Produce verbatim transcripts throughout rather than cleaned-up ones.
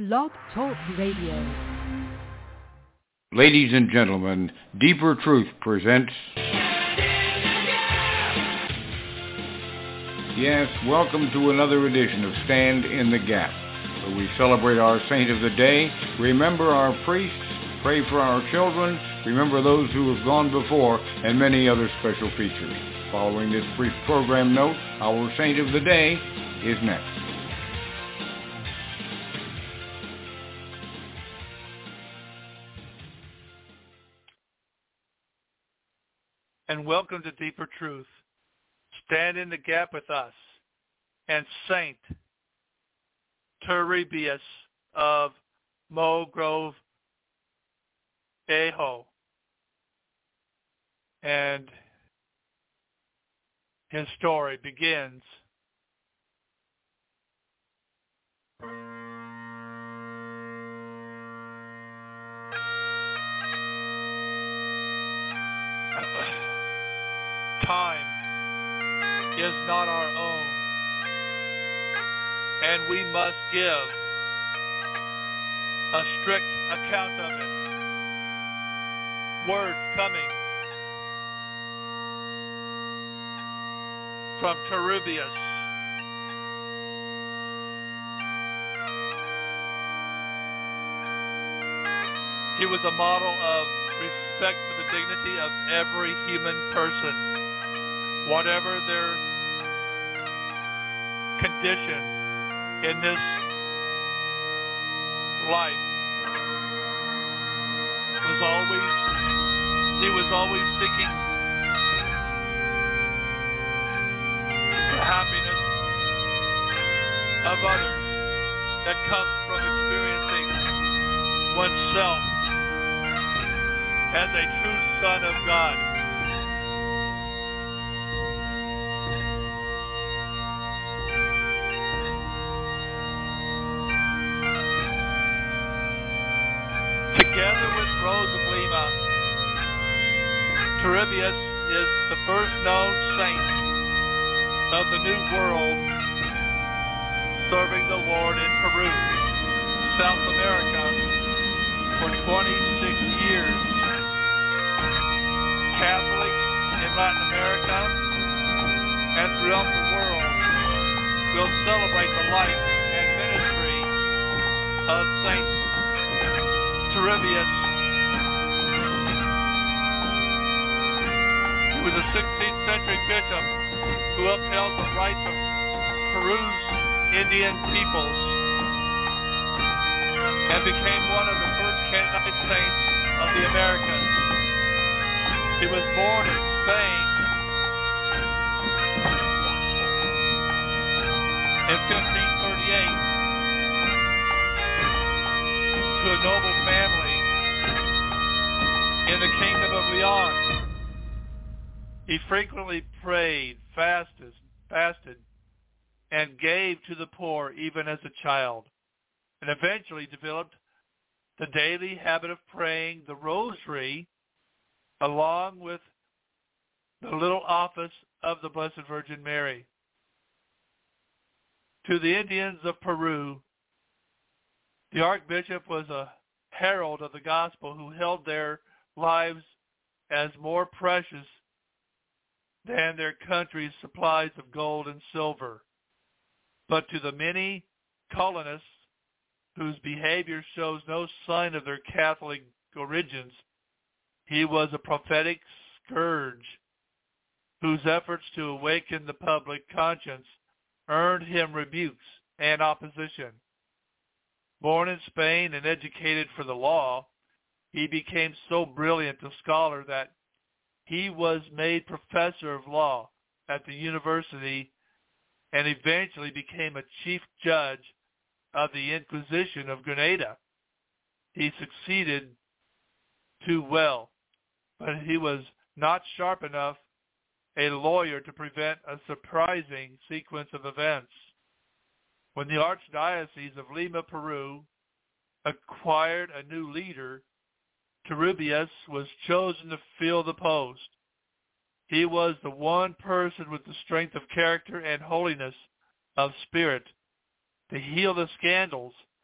Blog Talk Radio. Ladies and gentlemen, Deeper Truth presents... Yes, welcome to another edition of Stand in the Gap, where we celebrate our saint of the day, remember our priests, pray for our children, remember those who have gone before, and many other special features. Following this brief program note, our saint of the day is next. And welcome to Deeper Truth. Stand in the gap with us and Saint Turribius of Mulgrove, Aho. And his story begins time is not our own, and we must give a strict account of it. Words coming from Turribius. He was a model of respect for the dignity of every human person, whatever their condition in this life. Was always, he was always seeking the happiness of others that comes from experiencing oneself as a true son of God. Together with Rose of Lima, Turribius is the first known saint of the New World serving the Lord in Peru, South America, for twenty-six years. Catholics in Latin America and throughout the world will celebrate the life and ministry of Saint Turribius, who was a sixteenth century bishop who upheld the rights of Peru's Indian peoples and became one of the first canonized saints of the Americas. He was born in Spain in fifteen thirty-eight to a noble family in the Kingdom of Leon. He frequently prayed, fasted, fasted, and gave to the poor even as a child, and eventually developed the daily habit of praying the rosary along with the little office of the Blessed Virgin Mary. To the Indians of Peru, the Archbishop was a herald of the gospel who held their lives as more precious than their country's supplies of gold and silver. But to the many colonists whose behavior shows no sign of their Catholic origins, he was a prophetic scourge whose efforts to awaken the public conscience earned him rebukes and opposition. Born in Spain and educated for the law, he became so brilliant a scholar that he was made professor of law at the university and eventually became a chief judge of the Inquisition of Granada. He succeeded too well, but he was not sharp enough a lawyer to prevent a surprising sequence of events. When the Archdiocese of Lima, Peru, acquired a new leader, Turribius was chosen to fill the post. He was the one person with the strength of character and holiness of spirit to heal the scandals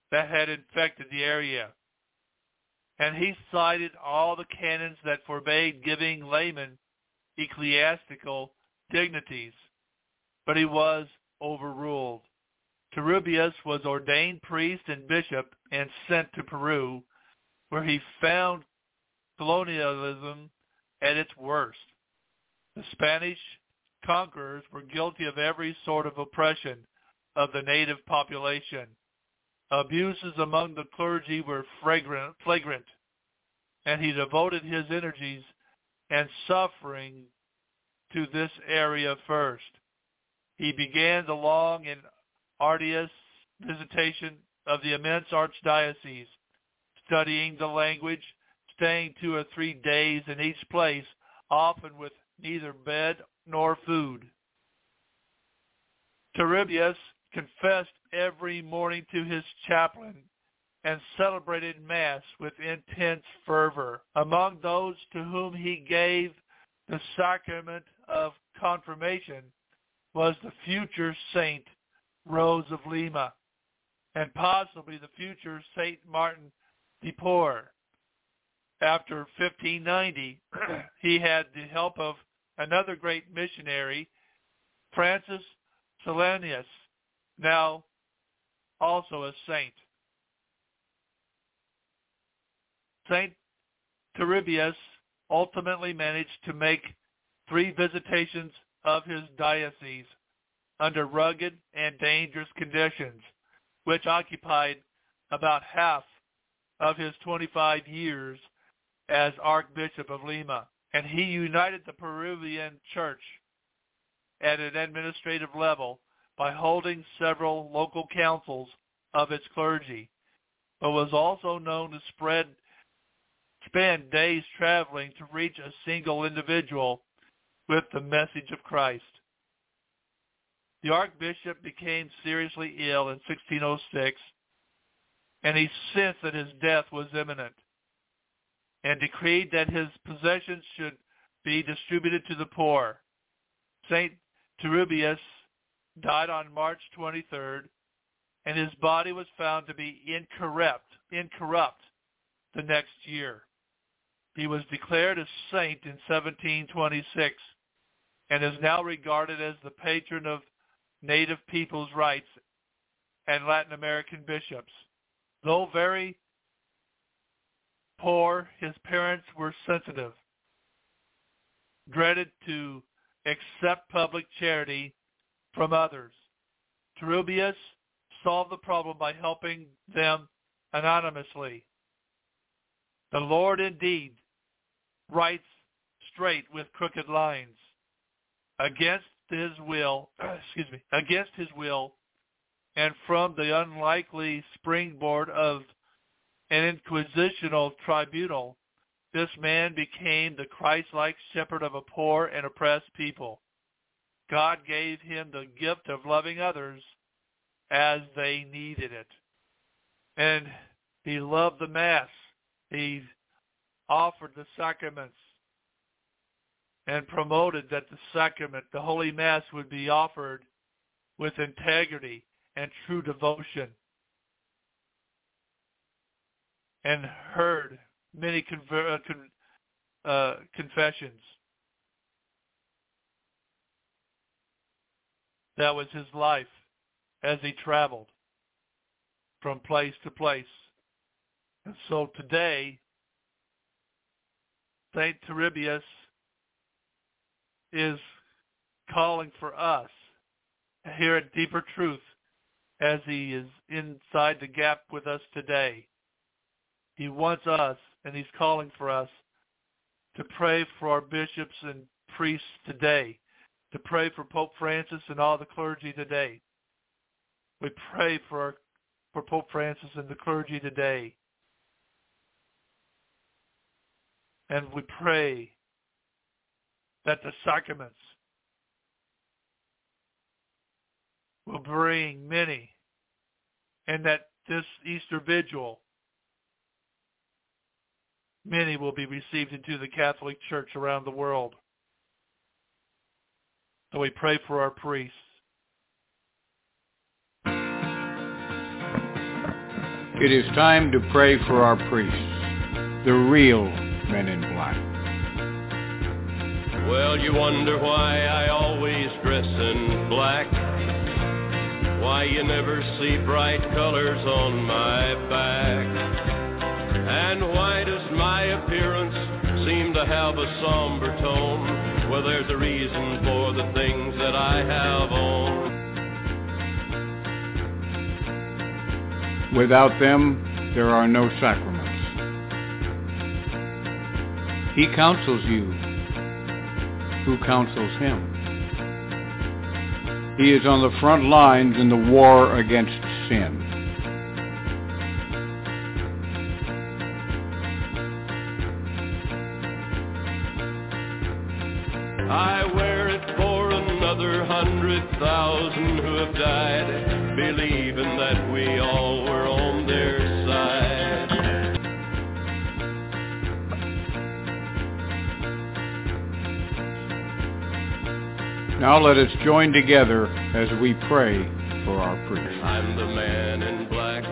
that had infected the area. And he cited all the canons that forbade giving laymen ecclesiastical dignities, but he was overruled. Turribius was ordained priest and bishop and sent to Peru, where he found colonialism at its worst. The Spanish conquerors were guilty of every sort of oppression of the native population. Abuses among the clergy were flagrant, flagrant, and he devoted his energies and suffering to this area first. He began the long and arduous visitation of the immense archdiocese, studying the language, staying two or three days in each place, often with neither bed nor food. Turribius confessed every morning to his chaplain and celebrated Mass with intense fervor. Among those to whom he gave the sacrament of confirmation was the future Saint Rose of Lima, and possibly the future Saint Martin de Porres. After fifteen ninety, he had the help of another great missionary, Francis Salenius, now also a saint. Saint Turribius ultimately managed to make three visitations of his diocese under rugged and dangerous conditions, which occupied about half of his twenty-five years as Archbishop of Lima. And he united the Peruvian church at an administrative level by holding several local councils of its clergy, but was also known to spread, spend days traveling to reach a single individual with the message of Christ. The Archbishop became seriously ill in sixteen oh six, and he sensed that his death was imminent, and decreed that his possessions should be distributed to the poor. Saint Turribius died on March twenty-third, and his body was found to be incorrupt, incorrupt the next year. He was declared a saint in seventeen twenty-six and is now regarded as the patron of Native people's rights and Latin American bishops. Though very poor, his parents were sensitive, dreaded to accept public charity from others. Turribius solved the problem by helping them anonymously. The Lord indeed writes straight with crooked lines. Against his will, excuse me, against his will, and from the unlikely springboard of an inquisitional tribunal, this man became the Christ-like shepherd of a poor and oppressed people. God gave him the gift of loving others as they needed it. And he loved the Mass. He offered the sacraments and promoted that the sacrament, the Holy Mass, would be offered with integrity and true devotion, and heard many conver- uh, con- uh, confessions. That was his life as he traveled from place to place. And so today, Saint Turribius is calling for us to hear a deeper truth as he is inside the gap with us today. He wants us, and he's calling for us to pray for our bishops and priests today, to pray for Pope Francis and all the clergy today. We pray for our, for Pope Francis and the clergy today. And we pray that the sacraments will bring many, and that this Easter Vigil, many will be received into the Catholic Church around the world. So we pray for our priests. It is time to pray for our priests, the real men in black. Well, you wonder why I always dress in black, why you never see bright colors on my back, and why does my appearance seem to have a somber tone? Well, there's a reason for the things that I have on. Without them, there are no sacraments. He counsels you who counsels him. He is on the front lines in the war against sin. I wear it for another hundred thousand who have died, believing that we all were on their side. Now let us join together as we pray for our priests. I'm the man in black.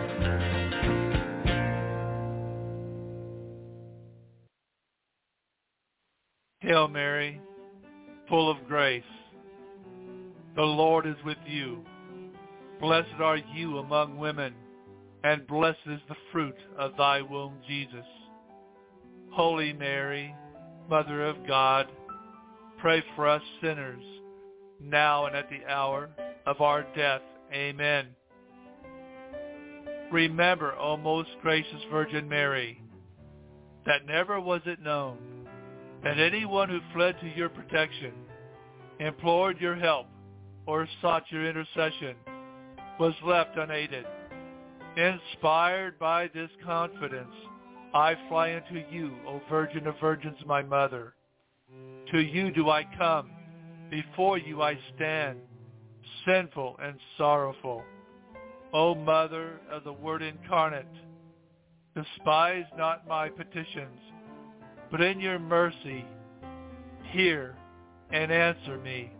Hail Mary, full of grace, the Lord is with you. Blessed are you among women, and blessed is the fruit of thy womb, Jesus. Holy Mary, Mother of God, pray for us sinners, now and at the hour of our death. Amen. Remember, O most gracious Virgin Mary, that never was it known that anyone who fled to your protection, implored your help, or sought your intercession was left unaided. Inspired by this confidence, I fly unto you, O Virgin of Virgins, my Mother. To you do I come, before you I stand, sinful and sorrowful. O Mother of the Word incarnate, despise not my petitions, but in your mercy hear and answer me.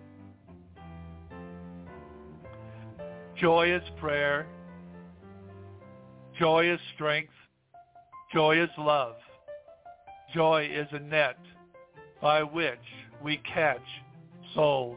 Joyous prayer, joy is strength, joy is love. Joy is a net by which we catch souls.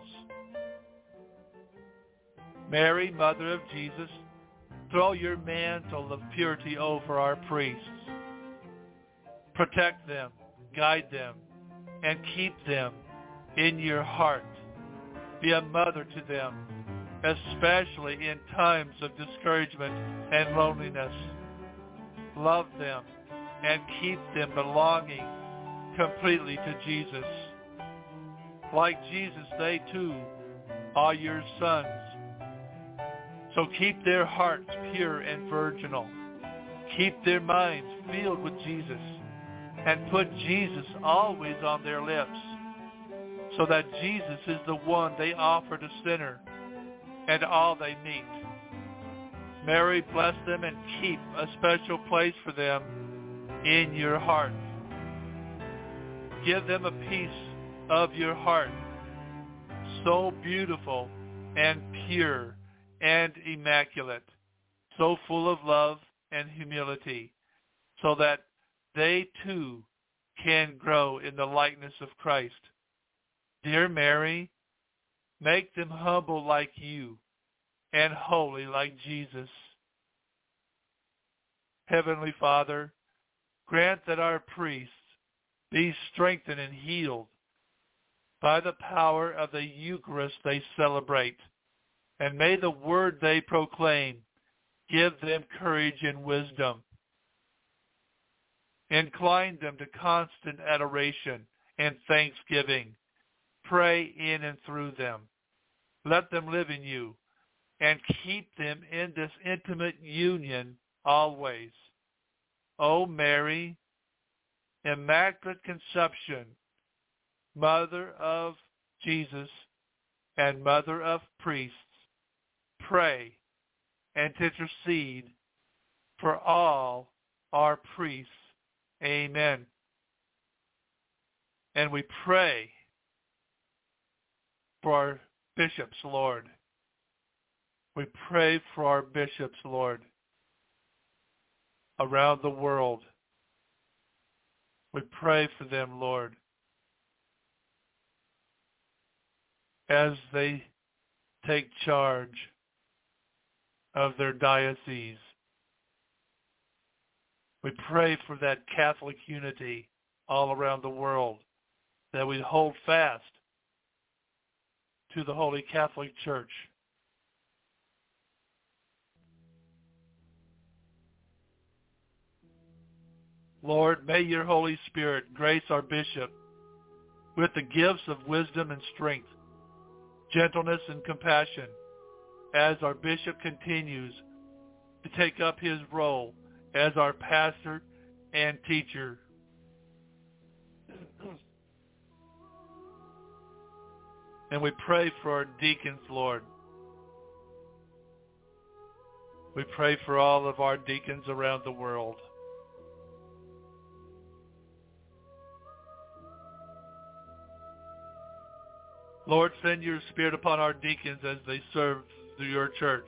Mary, Mother of Jesus, throw your mantle of purity over our priests. Protect them, guide them, and keep them in your heart. Be a mother to them, especially in times of discouragement and loneliness. Love them and keep them belonging completely to Jesus. Like Jesus, they too are your sons. So keep their hearts pure and virginal. Keep their minds filled with Jesus, and put Jesus always on their lips, so that Jesus is the one they offer to sinner and all they meet. Mary, bless them and keep a special place for them in your heart. Give them a piece of your heart, so beautiful and pure and immaculate, so full of love and humility, so that they too can grow in the likeness of Christ. Dear Mary, make them humble like you and holy like Jesus. Heavenly Father, grant that our priests be strengthened and healed by the power of the Eucharist they celebrate, and may the word they proclaim give them courage and wisdom. Incline them to constant adoration and thanksgiving. Pray in and through them. Let them live in you, and keep them in this intimate union always. O Mary, Immaculate Conception, Mother of Jesus and Mother of priests, pray and intercede for all our priests. Amen. And we pray for our bishops, Lord. We pray for our bishops, Lord. around the world. We pray for them, Lord, as they take charge of their diocese. We pray for that Catholic unity all around the world, that we hold fast to the Holy Catholic Church. Lord, may your Holy Spirit grace our bishop with the gifts of wisdom and strength, gentleness and compassion, as our bishop continues to take up his role as our pastor and teacher. And we pray for our deacons, Lord. We pray for all of our deacons around the world. Lord, send your Spirit upon our deacons as they serve through your church.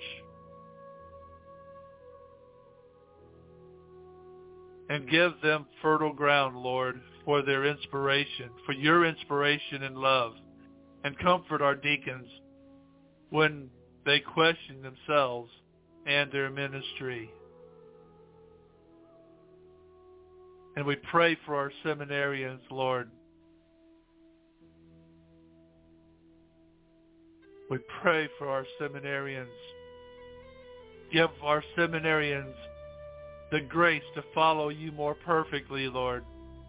And give them fertile ground, Lord, for their inspiration, for your inspiration and love. And comfort our deacons when they question themselves and their ministry. And we pray for our seminarians, Lord. We pray for our seminarians. Give our seminarians the grace to follow you more perfectly, Lord.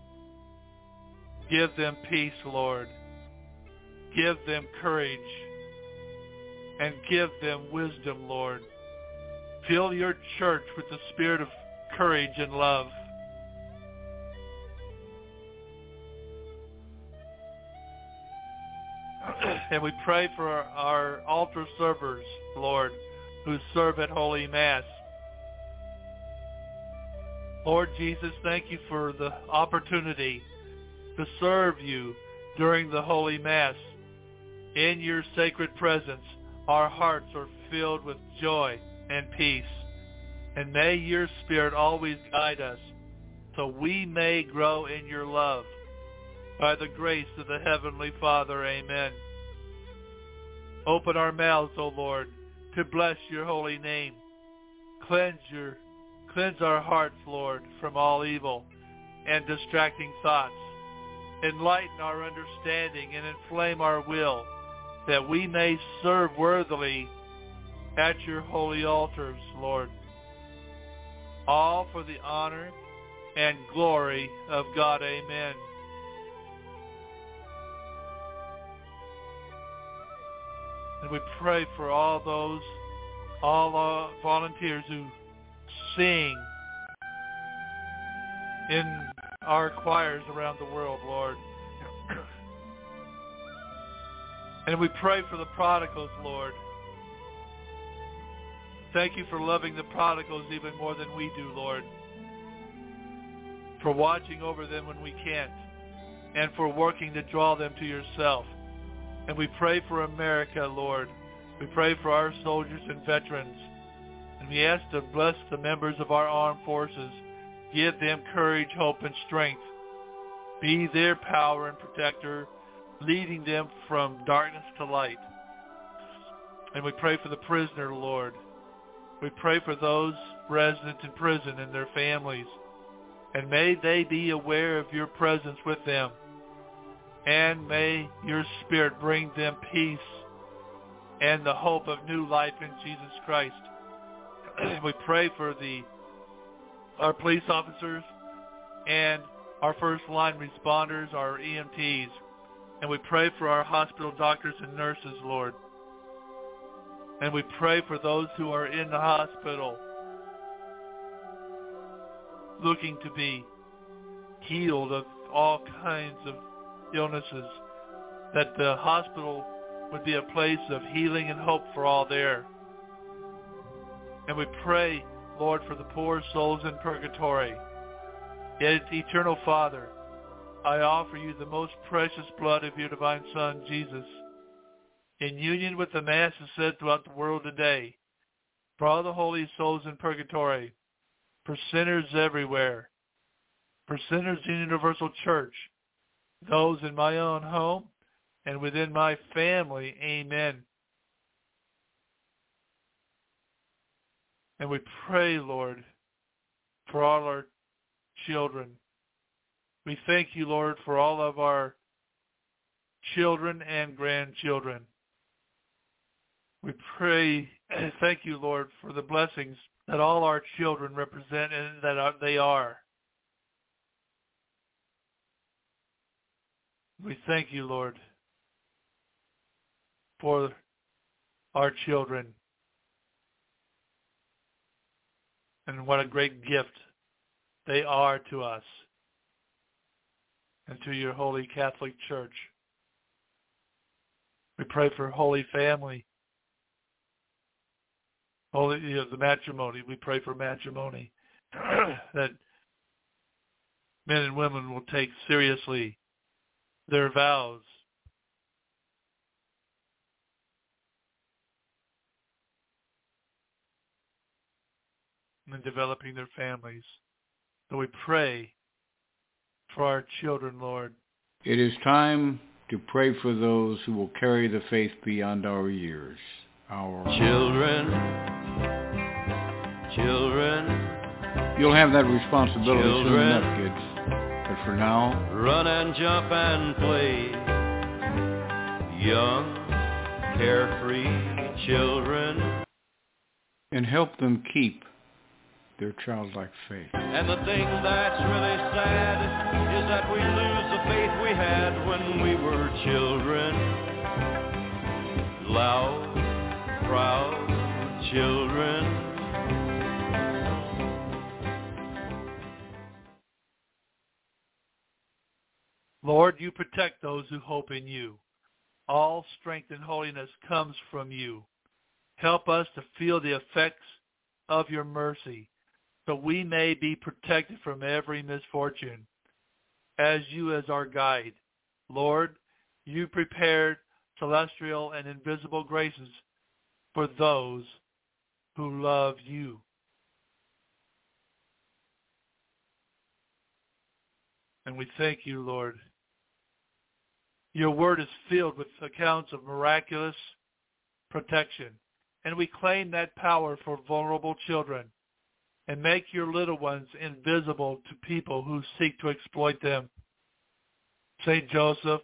Give them peace, Lord. Give them courage. And give them wisdom, Lord. Fill your church with the spirit of courage and love. And we pray for our, our altar servers, Lord, who serve at Holy Mass. Lord Jesus, thank you for the opportunity to serve you during the Holy Mass. In your sacred presence, our hearts are filled with joy and peace. And may your Spirit always guide us so we may grow in your love. By the grace of the Heavenly Father, amen. Open our mouths, O Lord, to bless your holy name. Cleanse your, cleanse our hearts, Lord, from all evil and distracting thoughts. Enlighten our understanding and inflame our will, that we may serve worthily at your holy altars, Lord. All for the honor and glory of God, amen. And we pray for all those, all uh, volunteers who sing in our choirs around the world, Lord. And we pray for the prodigals, Lord. Thank you for loving the prodigals even more than we do, Lord. For watching over them when we can't. And for working to draw them to yourself. And we pray for America, Lord. We pray for our soldiers and veterans. And we ask to bless the members of our armed forces. Give them courage, hope, and strength. Be their power and protector, leading them from darkness to light. And we pray for the prisoner, Lord. We pray for those resident in prison and their families. And may they be aware of your presence with them. And may your Spirit bring them peace and the hope of new life in Jesus Christ. We pray for the our police officers and our first line responders, our E M Ts. And we pray for our hospital doctors and nurses, Lord. And we pray for those who are in the hospital looking to be healed of all kinds of illnesses, that the hospital would be a place of healing and hope for all there. And we pray, Lord, for the poor souls in purgatory. Yet, eternal Father, I offer you the most precious blood of your divine Son, Jesus, in union with the Masses said throughout the world today, for all the holy souls in purgatory, for sinners everywhere, for sinners in Universal Church, those in my own home and within my family. Amen. And we pray, Lord, for all our children. We thank you, Lord, for all of our children and grandchildren. We pray, thank you, Lord, for the blessings that all our children represent and that they are. We thank you, Lord, for our children. And what a great gift they are to us and to your Holy Catholic Church. We pray for Holy Family, Holy, you know, the matrimony. We pray for matrimony, that men and women will take seriously their vows in developing their families. So we pray for our children, Lord. It is time to pray for those who will carry the faith beyond our years. Our children, children. You'll have that responsibility children, soon enough, kids. But for now, run and jump and play. Young, carefree children. And help them keep their childlike faith. And the thing that's really sad is that we lose the faith we had when we were children. Loud, proud children. Lord, you protect those who hope in you. All strength and holiness comes from you. Help us to feel the effects of your mercy, so we may be protected from every misfortune. As you as our guide, Lord, you prepared celestial and invisible graces for those who love you. And we thank you, Lord. Your word is filled with accounts of miraculous protection, and we claim that power for vulnerable children and make your little ones invisible to people who seek to exploit them. Saint Joseph,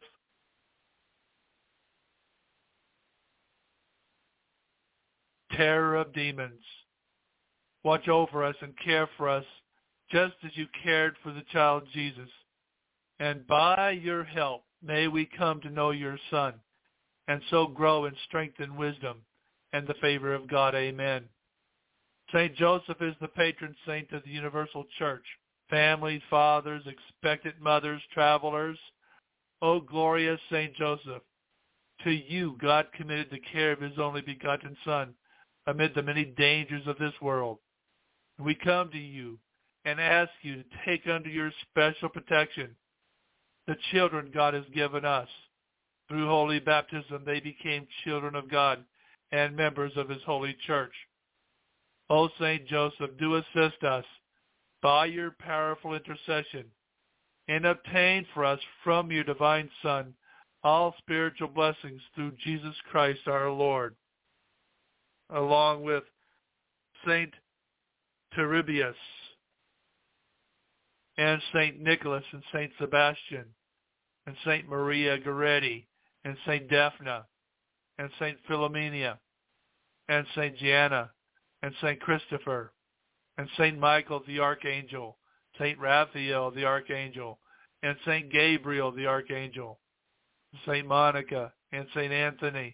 terror of demons, watch over us and care for us just as you cared for the child Jesus. And by your help, may we come to know your Son, and so grow in strength and wisdom and the favor of God. Amen. Saint Joseph is the patron saint of the Universal Church. Families, fathers, expectant mothers, travelers. O glorious Saint Joseph, to you God committed the care of his only begotten Son amid the many dangers of this world. We come to you and ask you to take under your special protection the children God has given us. Through holy baptism, they became children of God and members of his holy church. O Saint Joseph, do assist us by your powerful intercession and obtain for us from your divine Son all spiritual blessings through Jesus Christ our Lord, along with Saint Turbius and Saint Nicholas and Saint Sebastian and Saint Maria Goretti and Saint Daphne and Saint Philomena and Saint Gianna and Saint Christopher and Saint Michael the Archangel, Saint Raphael the Archangel, and Saint Gabriel the Archangel, Saint Monica and Saint Anthony.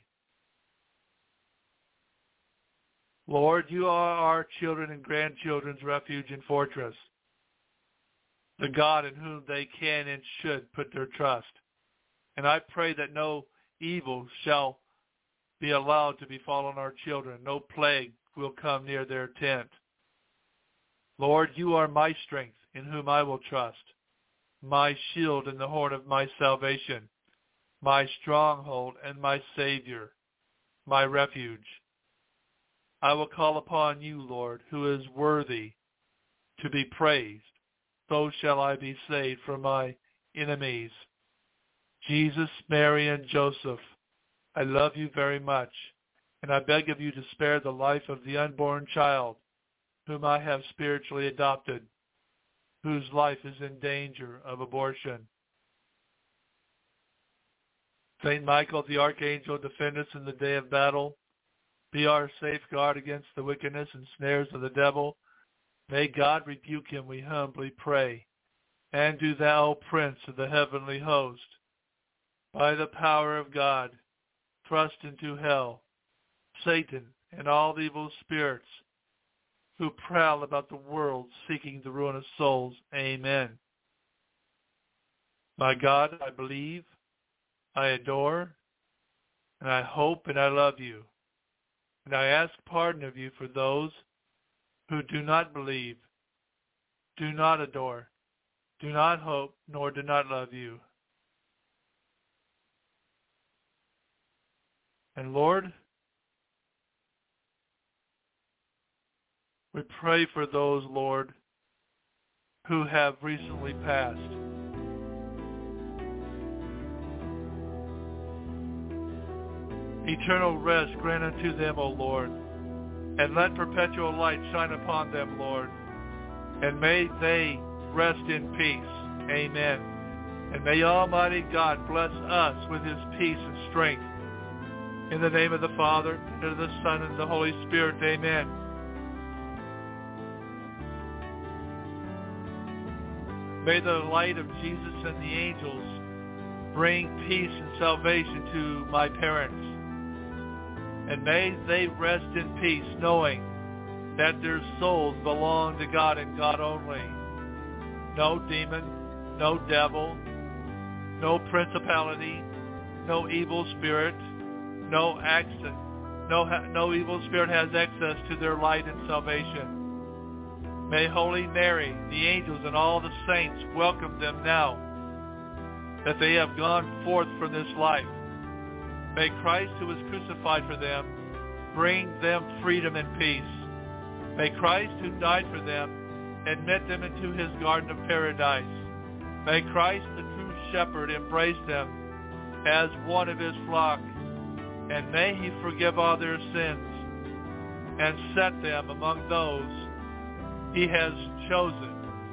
Lord, you are our children and grandchildren's refuge and fortress, the God in whom they can and should put their trust. And I pray that no evil shall be allowed to befall on our children. No plague will come near their tent. Lord, you are my strength, in whom I will trust, my shield and the horn of my salvation, my stronghold and my Savior, my refuge. I will call upon you, Lord, who is worthy to be praised. So shall I be saved from my enemies. Jesus, Mary, and Joseph, I love you very much, and I beg of you to spare the life of the unborn child whom I have spiritually adopted, whose life is in danger of abortion. Saint Michael, the archangel, defend us in the day of battle. Be our safeguard against the wickedness and snares of the devil. May God rebuke him, we humbly pray. And do thou, Prince of the heavenly host, by the power of God, thrust into hell Satan and all the evil spirits who prowl about the world seeking the ruin of souls. Amen. My God, I believe, I adore, and I hope and I love you. And I ask pardon of you for those who do not believe, do not adore, do not hope, nor do not love you. And Lord, we pray for those, Lord, who have recently passed. Eternal rest grant unto them, O Lord, and let perpetual light shine upon them, Lord, and may they rest in peace. Amen. And may Almighty God bless us with his peace and strength. In the name of the Father, and of the Son, and the Holy Spirit. Amen. May the light of Jesus and the angels bring peace and salvation to my parents. And may they rest in peace, knowing that their souls belong to God and God only. No demon, no devil, no principality, no evil spirit, no access, no, no evil spirit has access to their light and salvation. May Holy Mary, the angels, and all the saints welcome them now that they have gone forth from this life. May Christ, who was crucified for them, bring them freedom and peace. May Christ, who died for them, admit them into his garden of paradise. May Christ, the true shepherd, embrace them as one of his flock, and may he forgive all their sins and set them among those he has chosen.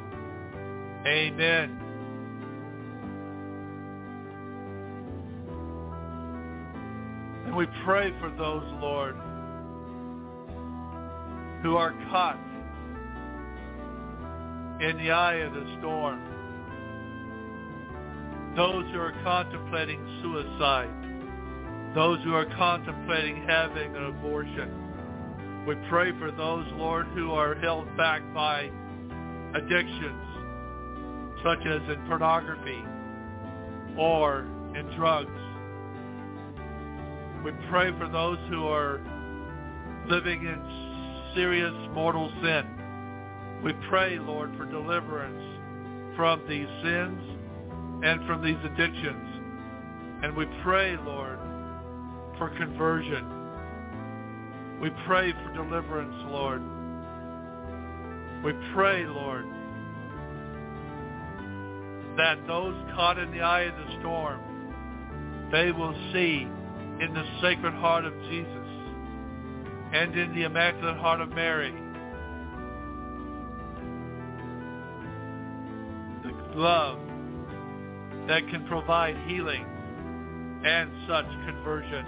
Amen. And we pray for those, Lord, who are caught in the eye of the storm. Those who are contemplating suicide. Those who are contemplating having an abortion. We pray for those, Lord, who are held back by addictions, such as in pornography or in drugs. We pray for those who are living in serious mortal sin. We pray, Lord, for deliverance from these sins and from these addictions. And we pray, Lord, for conversion. We pray for deliverance, Lord. We pray, Lord, that those caught in the eye of the storm, they will see in the Sacred Heart of Jesus and in the Immaculate Heart of Mary the love that can provide healing and such conversion.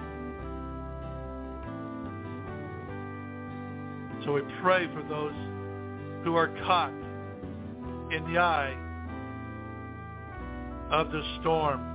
So we pray for those who are caught in the eye of the storm.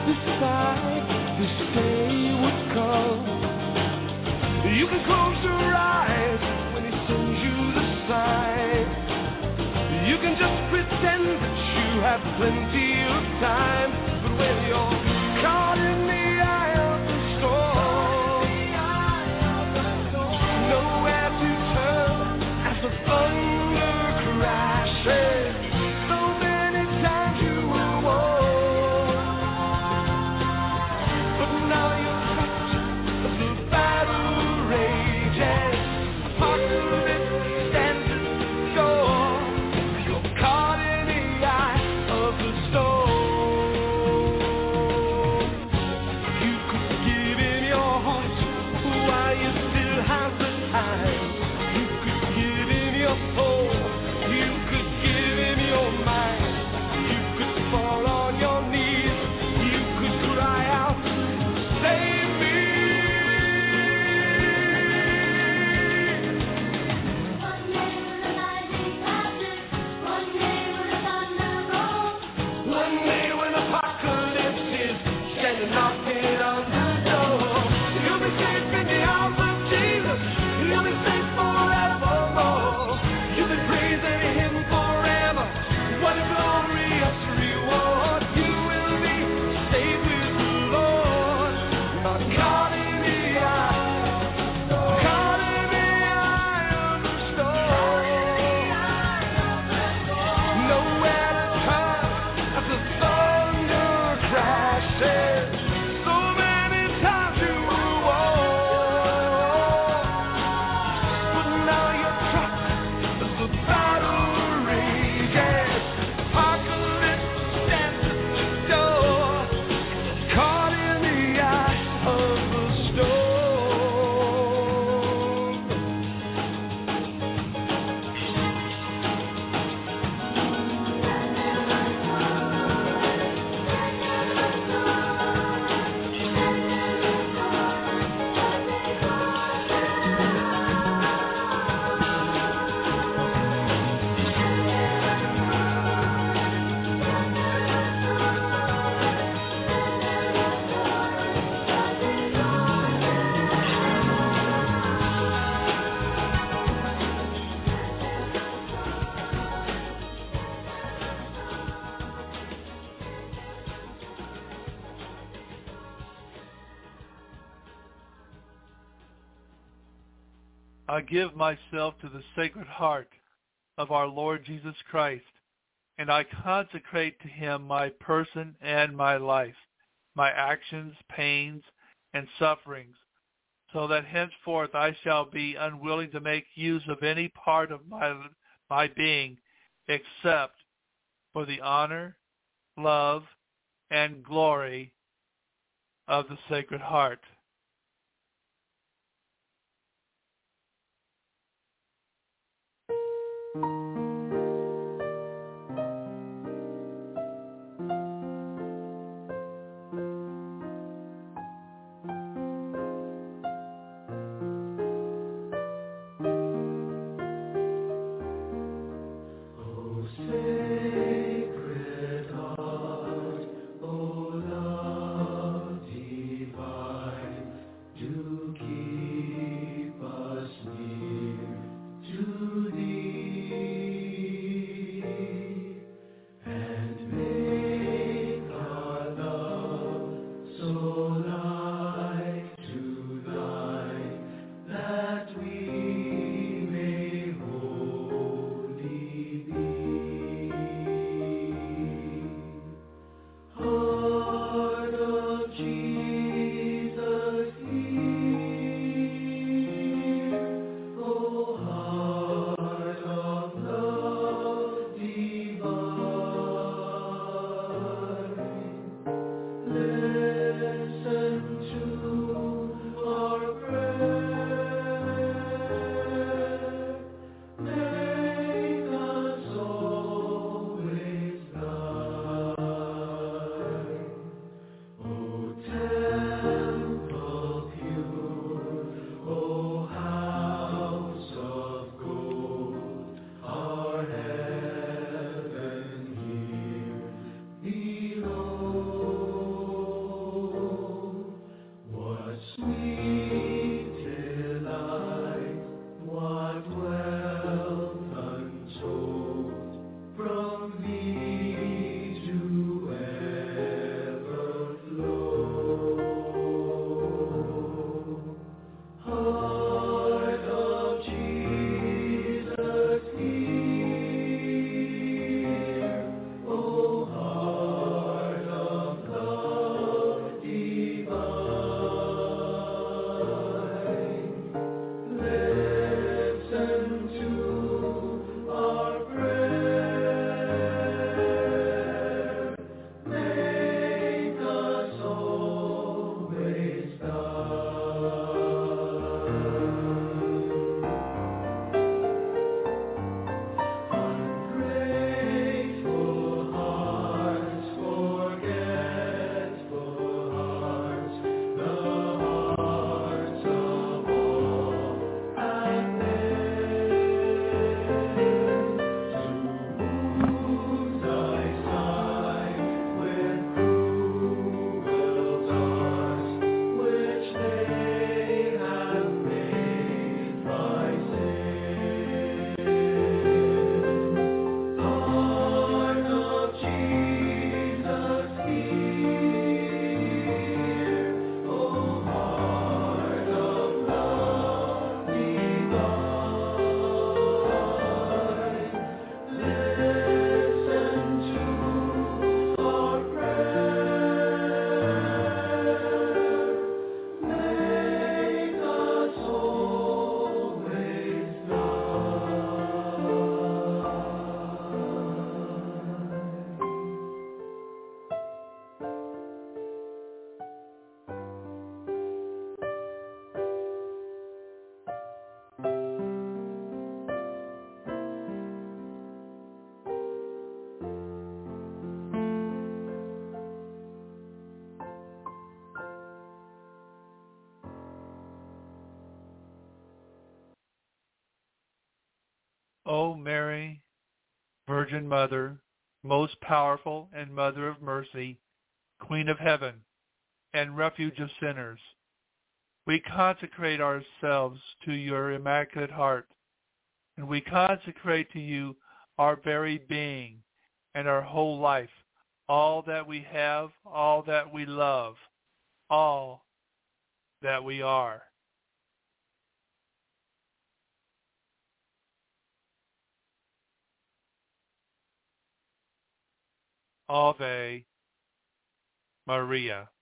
decide this day would come. You can close your eyes when he sends you the sign. You can just pretend that you have plenty of time. But when you're caught in the eye of the storm, nowhere to turn as the thunder crashes. So many times you were warned, but now you're trapped as the battle rages. Apocalypse stands at the door. You're caught in the eye of the storm. You could give him your heart while you still have the time. You could give him your soul. You could give him your mind. You could fall on your knees. You could cry out, save me. One day when the lightning flashes, one day when the thunder rolls, One day when apocalypse is standing knocking on the door, you'll be safe in the arms of Jesus. You'll be safe forevermore. You'll be praising him forever. What a glorious reward. You will be safe with the Lord. Not caught in the eye, caught in the eye of the storm. Nowhere to turn as the thunder crashes. So many times you were warned, but now you're trapped as the battle rages. Apocalypse stands at the door, caught in the eye of the storm. I give myself to the Sacred Heart of our Lord Jesus Christ, and I consecrate to him my person and my life, my actions, pains, and sufferings, so that henceforth I shall be unwilling to make use of any part of my, my being except for the honor, love, and glory of the Sacred Heart. Sacred heart, O love divine, O Mary, Virgin Mother, most powerful and Mother of mercy, Queen of heaven, and refuge of sinners, we consecrate ourselves to your Immaculate Heart, and we consecrate to you our very being and our whole life, all that we have, all that we love, all that we are. Ave Maria.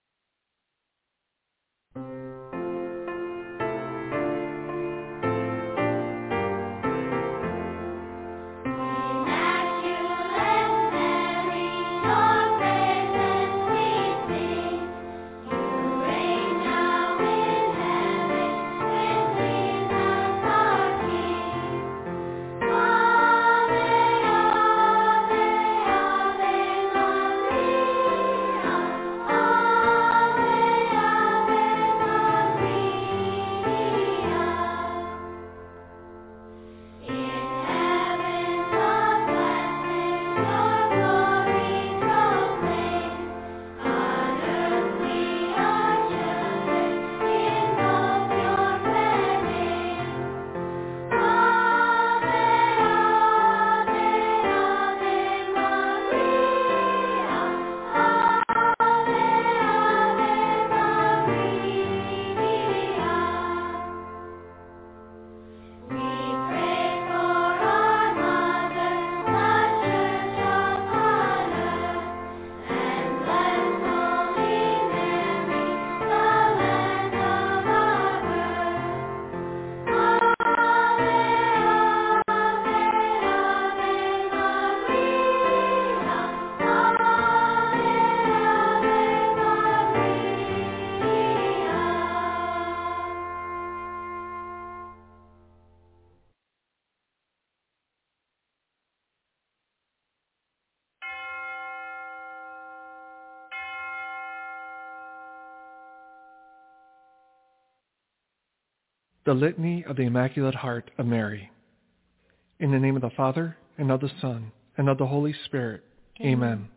The Litany of the Immaculate Heart of Mary. In the name of the Father, and of the Son, and of the Holy Spirit. Amen. Amen.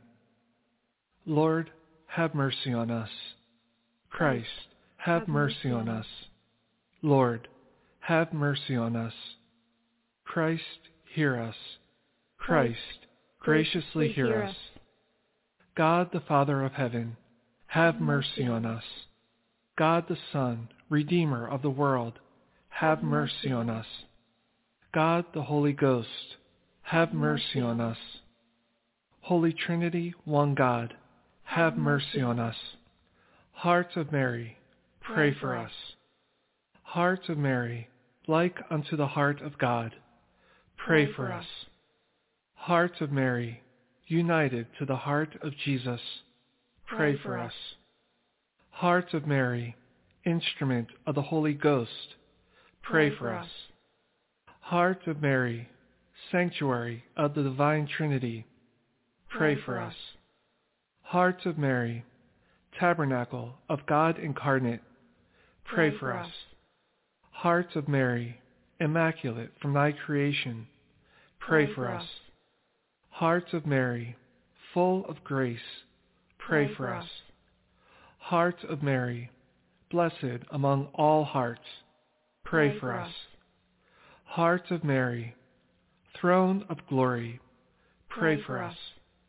Lord, have mercy on us. Christ, have, have mercy on us. Lord, have mercy on us. Christ, hear us. Christ, graciously hear us. God the Father of heaven, have mercy on us. God the Son, Redeemer of the world, have mercy on us. God the Holy Ghost, have mercy on us. Holy Trinity, one God, have mercy on us. Heart of Mary, pray for us. Heart of Mary, like unto the heart of God, pray for us. Heart of Mary, united to the heart of Jesus, pray for us. Heart of Mary, instrument of the Holy Ghost, pray for us. Heart of Mary, sanctuary of the Divine Trinity, pray for us. Heart of Mary, tabernacle of God incarnate, pray for us. Heart of Mary, immaculate from thy creation, pray for us. Heart of Mary, full of grace, pray for us. Heart of Mary, blessed among all hearts, pray for us. Heart of Mary, throne of glory, pray for us.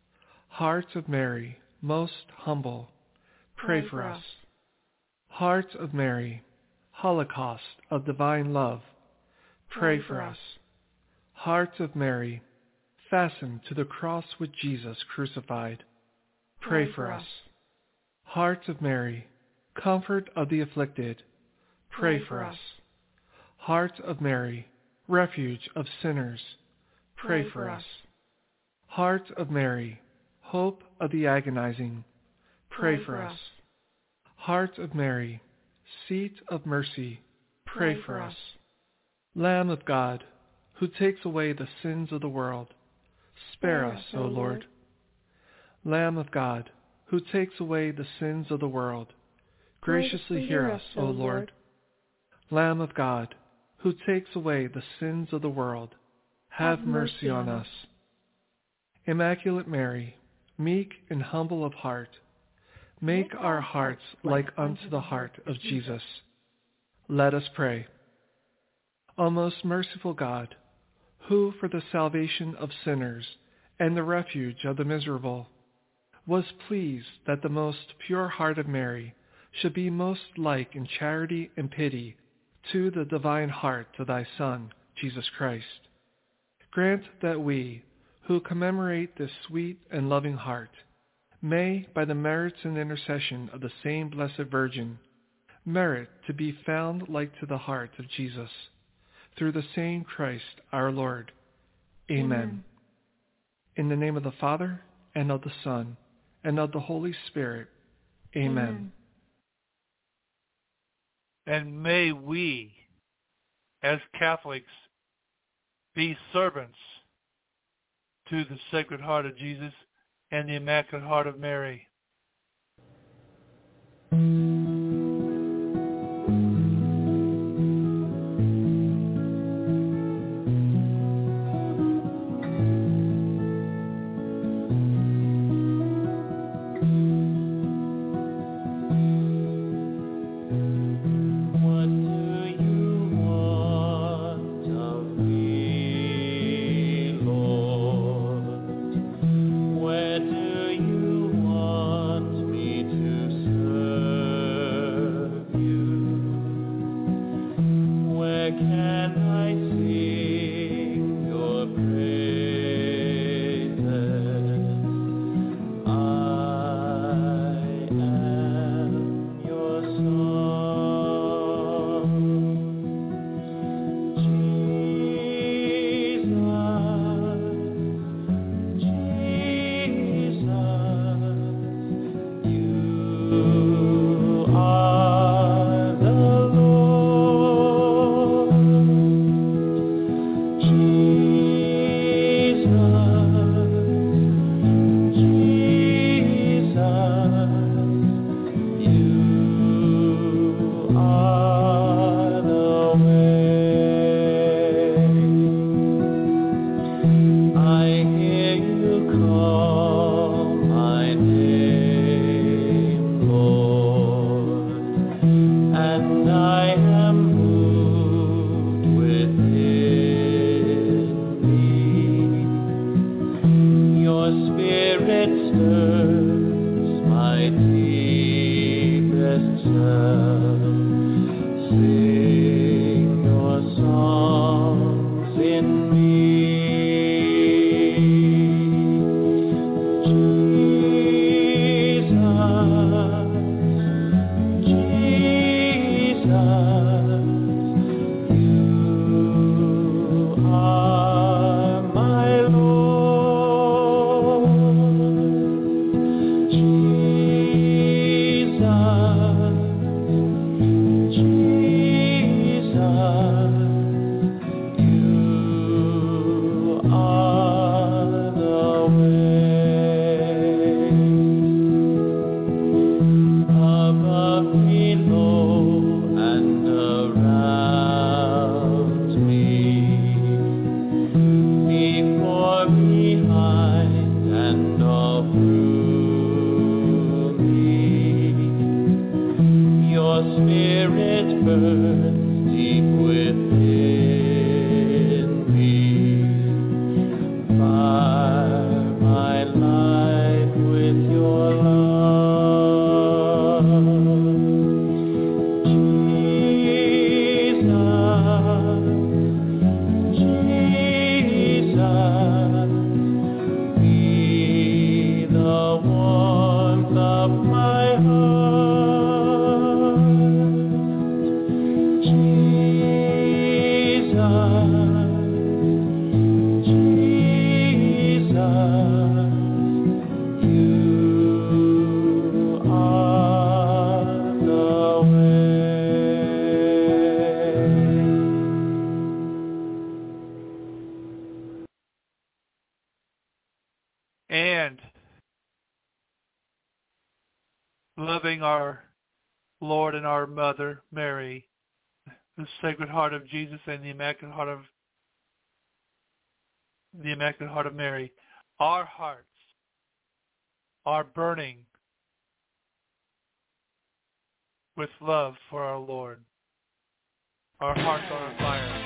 Heart of Mary, most humble, pray for us. Heart of Mary, holocaust of divine love, pray for us. Heart of Mary, fastened to the cross with Jesus crucified, pray for us. Heart of Mary, comfort of the afflicted, pray for us. Heart of Mary, refuge of sinners, pray for us. Heart of Mary, hope of the agonizing, pray for us. Heart of Mary, seat of mercy, pray for us. Lamb of God, who takes away the sins of the world, spare us, O Lord. Lamb of God, who takes away the sins of the world, graciously hear us, O Lord. Lamb of God, who takes away the sins of the world, have mercy on us. Immaculate Mary, meek and humble of heart, make our hearts like unto the heart of Jesus. Let us pray. O most merciful God, who for the salvation of sinners and the refuge of the miserable was pleased that the most pure heart of Mary should be most like in charity and pity to the divine heart of thy Son, Jesus Christ, grant that we, who commemorate this sweet and loving heart, may, by the merits and intercession of the same Blessed Virgin, merit to be found like to the heart of Jesus, through the same Christ our Lord. Amen. Amen. In the name of the Father, and of the Son, and of the Holy Spirit. Amen. Amen. And may we, as Catholics, be servants to the Sacred Heart of Jesus and the Immaculate Heart of Mary. And loving our Lord and our Mother, Mary, the Sacred Heart of Jesus and the Immaculate Heart of the Immaculate Heart of Mary, our hearts are burning with love for our Lord. Our hearts are on fire.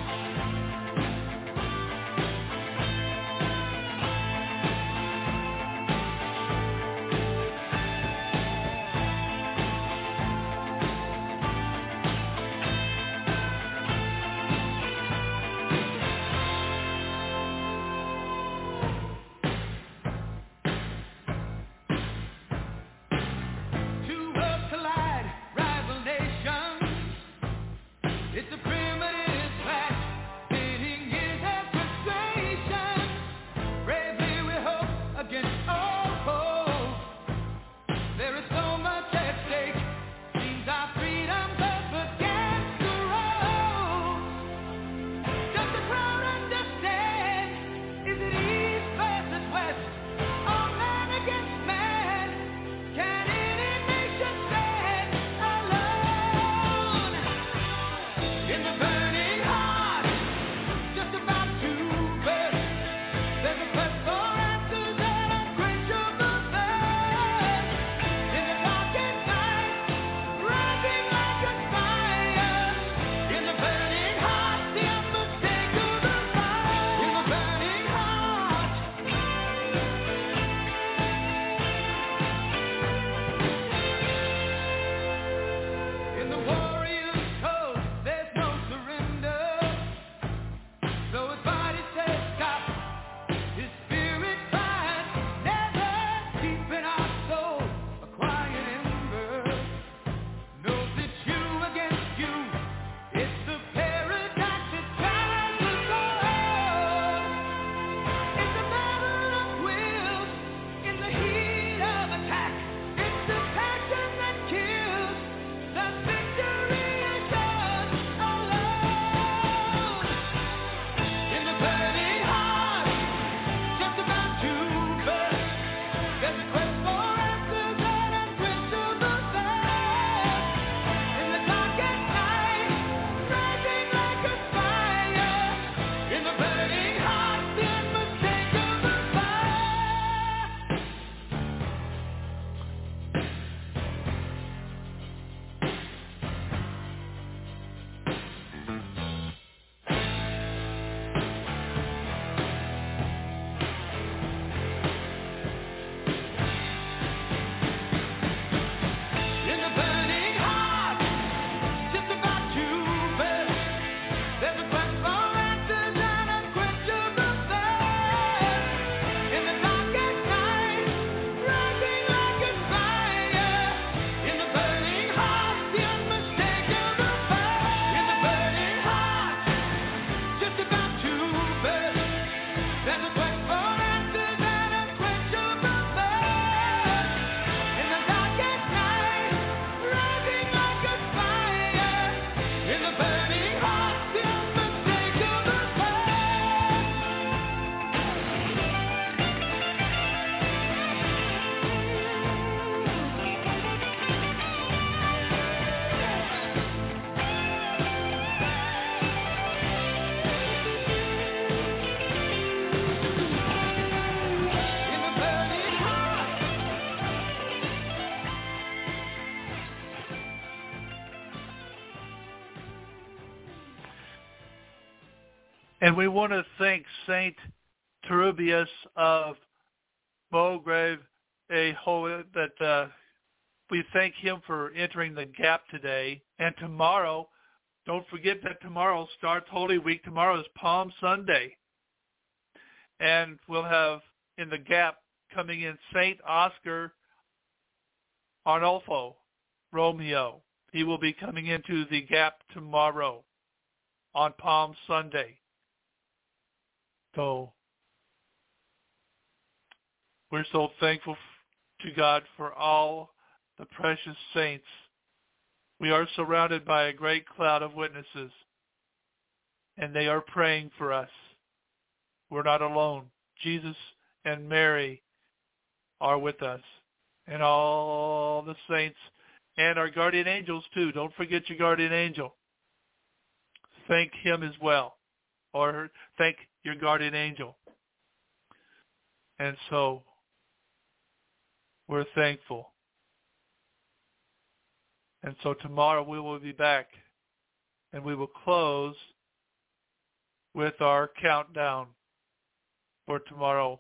And we want to thank Saint Turbius of Beaugrave, a holy, that uh, we thank him for entering the gap today. And tomorrow, don't forget that tomorrow starts Holy Week. Tomorrow is Palm Sunday. And we'll have in the gap coming in Saint Oscar Arnolfo Romeo. He will be coming into the gap tomorrow on Palm Sunday. So we're so thankful to God for all the precious saints. We are surrounded by a great cloud of witnesses, and they are praying for us. We're not alone. Jesus and Mary are with us, and all the saints and our guardian angels too. Don't forget your guardian angel. Thank him as well. or thank your guardian angel. And so we're thankful. And so tomorrow we will be back, and we will close with our countdown for tomorrow.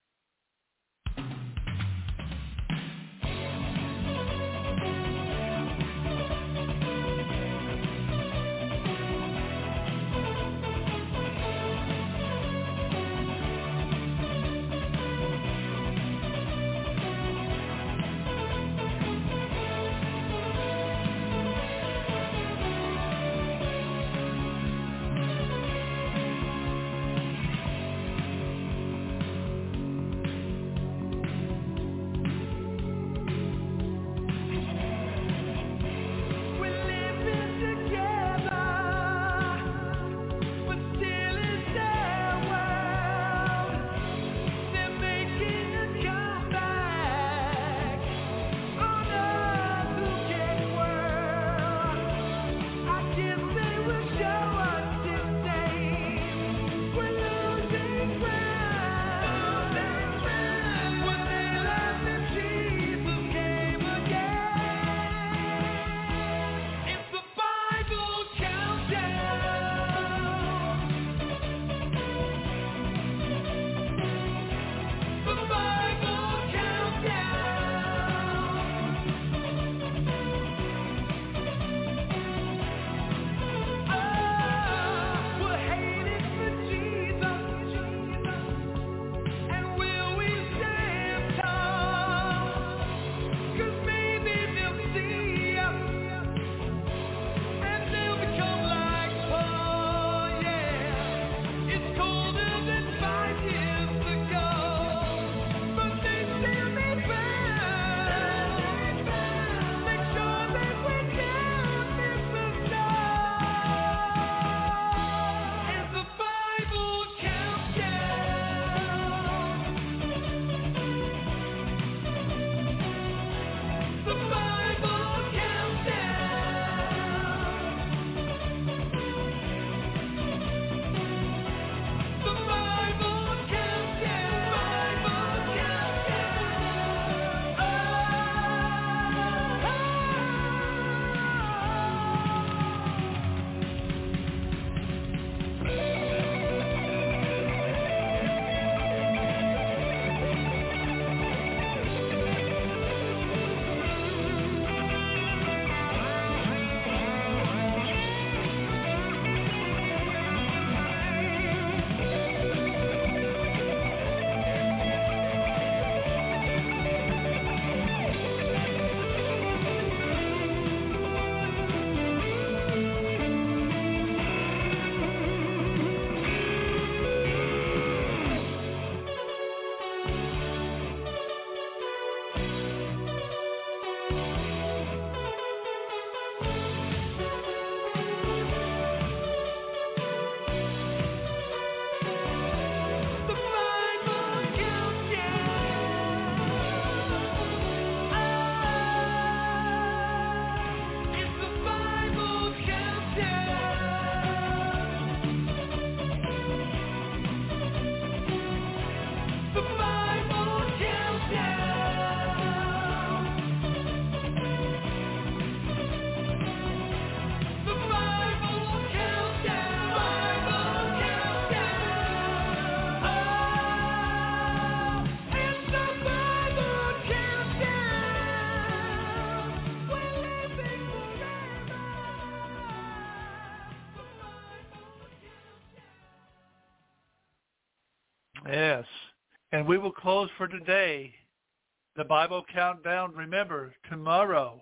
Yes. And we will close for today. The Bible countdown, remember, tomorrow.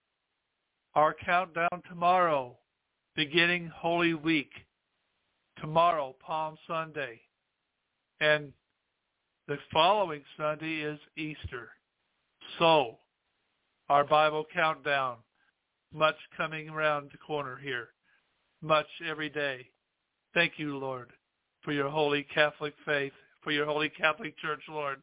Our countdown tomorrow, beginning Holy Week. Tomorrow, Palm Sunday. And the following Sunday is Easter. So, our Bible countdown, much coming around the corner here. Much every day. Thank you, Lord, for your holy Catholic faith, for your holy Catholic Church, Lord,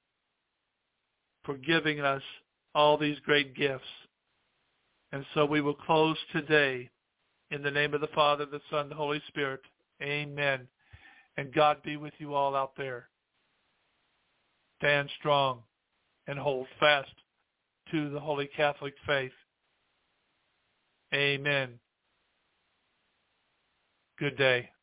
for giving us all these great gifts. And so we will close today in the name of the Father, the Son, the Holy Spirit. Amen. and God be with you all out there. Stand strong and hold fast to the Holy Catholic faith. Amen. Good day.